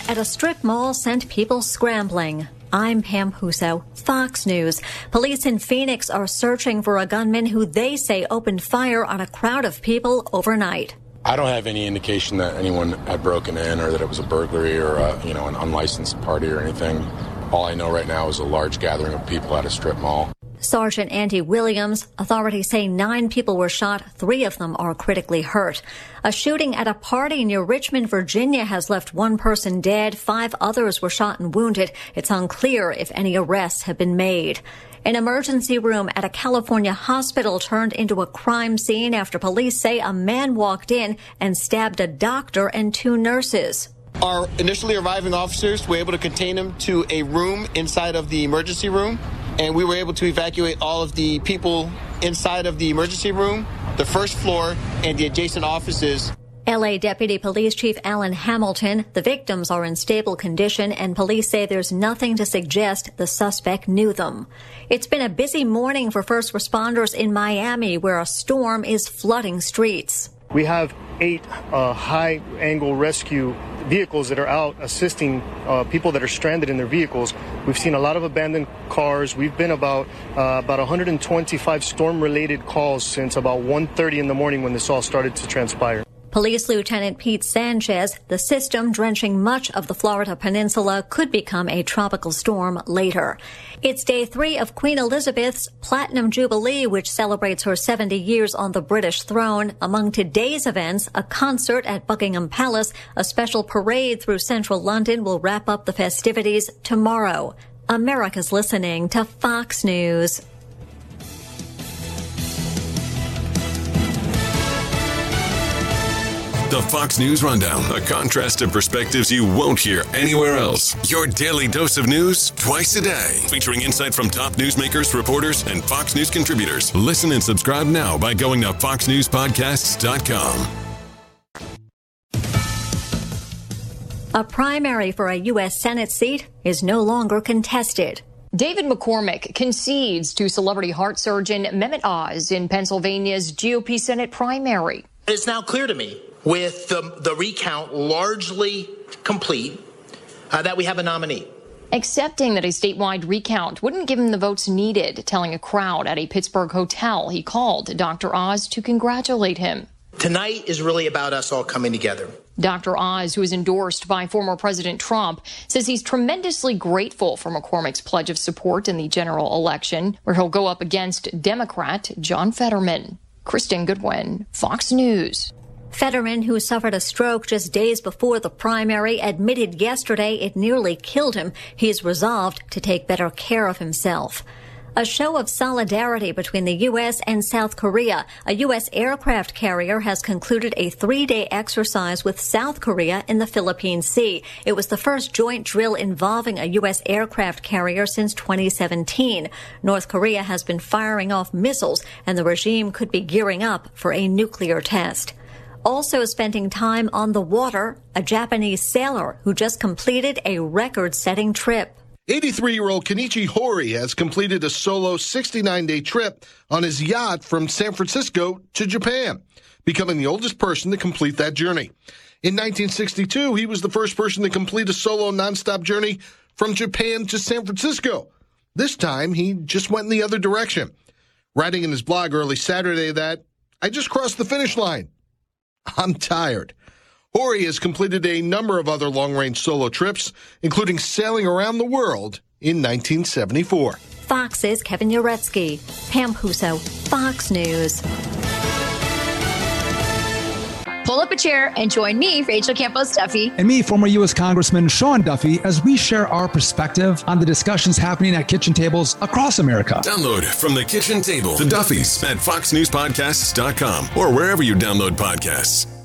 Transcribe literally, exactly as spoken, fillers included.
at a strip mall sent people scrambling. I'm Pam Huso, Fox News. Police in Phoenix are searching for a gunman who they say opened fire on a crowd of people overnight. I don't have any indication that anyone had broken in or that it was a burglary or a, you know, an unlicensed party or anything. All I know right now is a large gathering of people at a strip mall. Sergeant Andy Williams, authorities say nine people were shot. Three of them are critically hurt. A shooting at a party near Richmond, Virginia has left one person dead. Five others were shot and wounded. It's unclear if any arrests have been made. An emergency room at a California hospital turned into a crime scene after police say a man walked in and stabbed a doctor and two nurses. Our initially arriving officers were able to contain him to a room inside of the emergency room, and we were able to evacuate all of the people inside of the emergency room, the first floor, and the adjacent offices. L A Deputy Police Chief Alan Hamilton. The victims are in stable condition, and police say there's nothing to suggest the suspect knew them. It's been a busy morning for first responders in Miami, where a storm is flooding streets. We have eight uh, high-angle rescue vehicles that are out assisting uh, people that are stranded in their vehicles. We've seen a lot of abandoned cars. We've been about uh, about one hundred twenty-five storm-related calls since about one thirty in the morning when this all started to transpire. Police Lieutenant Pete Sanchez, the system drenching much of the Florida peninsula could become a tropical storm later. It's day three of Queen Elizabeth's Platinum Jubilee, which celebrates her seventy years on the British throne. Among today's events, a concert at Buckingham Palace, a special parade through central London will wrap up the festivities tomorrow. America's listening to Fox News. The Fox News Rundown, a contrast of perspectives you won't hear anywhere else. Your daily dose of news twice a day, featuring insight from top newsmakers, reporters, and Fox News contributors. Listen and subscribe now by going to fox news podcasts dot com. A primary for a U S Senate seat is no longer contested. David McCormick concedes to celebrity heart surgeon Mehmet Oz in Pennsylvania's G O P Senate primary. It's now clear to me, with the, the recount largely complete, uh, that we have a nominee. Accepting that a statewide recount wouldn't give him the votes needed, telling a crowd at a Pittsburgh hotel he called Doctor Oz to congratulate him. Tonight is really about us all coming together. Doctor Oz, who is endorsed by former President Trump, says he's tremendously grateful for McCormick's pledge of support in the general election, where he'll go up against Democrat John Fetterman. Kristen Goodwin, Fox News. Fetterman, who suffered a stroke just days before the primary, admitted yesterday it nearly killed him. He's resolved to take better care of himself. A show of solidarity between the U S and South Korea. A U S aircraft carrier has concluded a three-day exercise with South Korea in the Philippine Sea. It was the first joint drill involving a U S aircraft carrier since twenty seventeen. North Korea has been firing off missiles, and the regime could be gearing up for a nuclear test. Also spending time on the water, a Japanese sailor who just completed a record-setting trip. eighty-three-year-old Kenichi Hori has completed a solo sixty-nine day trip on his yacht from San Francisco to Japan, becoming the oldest person to complete that journey. In nineteen sixty-two, he was the first person to complete a solo nonstop journey from Japan to San Francisco. This time, he just went in the other direction, writing in his blog early Saturday that, "I just crossed the finish line. I'm tired." Hori has completed a number of other long-range solo trips, including sailing around the world in nineteen seventy-four. Fox's Kevin Uretsky. Pam Huso, Fox News. Pull up a chair and join me, Rachel Campos Duffy. And me, former U S Congressman Sean Duffy, as we share our perspective on the discussions happening at kitchen tables across America. Download From the Kitchen Table, The Duffys, at fox news podcasts dot com or wherever you download podcasts.